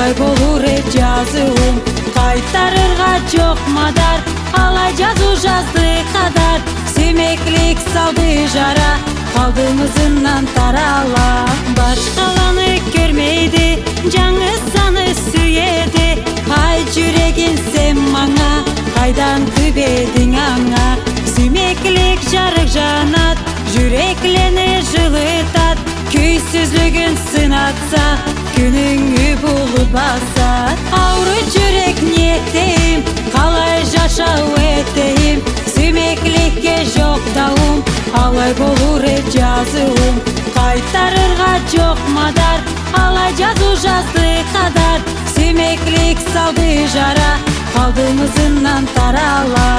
алай болур жазуум, кайтарырга жок мадар, алай жазуу жазды кадар, сүймеклик салды жара, калдымызынан тарала. Башкаланы көрмейди, жаңысаны сүйеди, ай жүрегин сен маңа, кайдан күбедиң аңа. Сүймеклик жарык жанат, жүреклени жылытат, күйсүзлүгүн сынатса, күнүңү булут басат. Ауру жүрек ниеттейм, калай жашау этейм, сүймекликке жок даум, алай болур жазуум, кайтарырга жок мадар, алай жазуу жазды кадар, сүймеклик салды жара, калдымызынан тарала.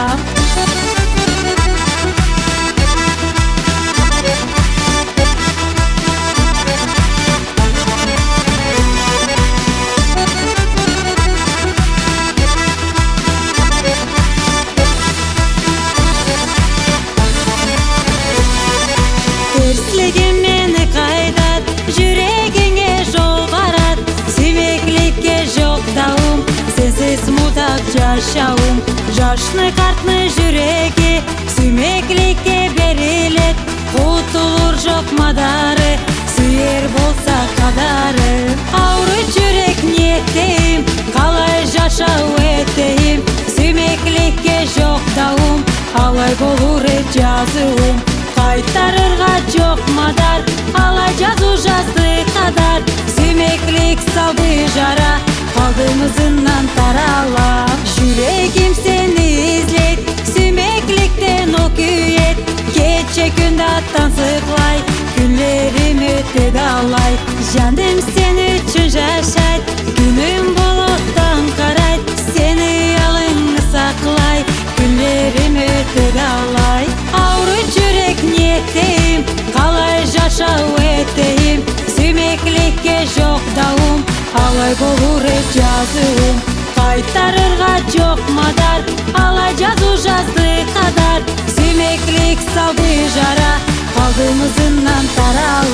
Терслигим мени кайдат, жүрегиңе жол барат, сүймекликке жок даум, сенсиз муздак жашауым. Жашны картны жүреги, сүймекликке берилет, кутулур жок мадары, сүйер болса кадары. Ауру жүрек ниеттейм, калай жашау этейм, сүймекликке жок даум, алай болур жазуум, кайтарырга жок мадар, алай жазуу жазды кадар, сүймеклик салды жара, калдымызынан тарала. Жүрегим сени излейт, сүймекликтен окуйет, кече күндө тансыклай, күнлерим өтөт алай. Жандым сен үчүн жашайт, күнүм болоттон карайт, сени алыңы саклай, күнлерим өтөт алай. Ауру жүрек ниеттейм, калай жашау этейм, сүймекликке жок даум, алай болур жазуум, кайтарырга жок мадар, алай жазуу жазды кадар, сүймеклик салды жара, калдымызынан тарала.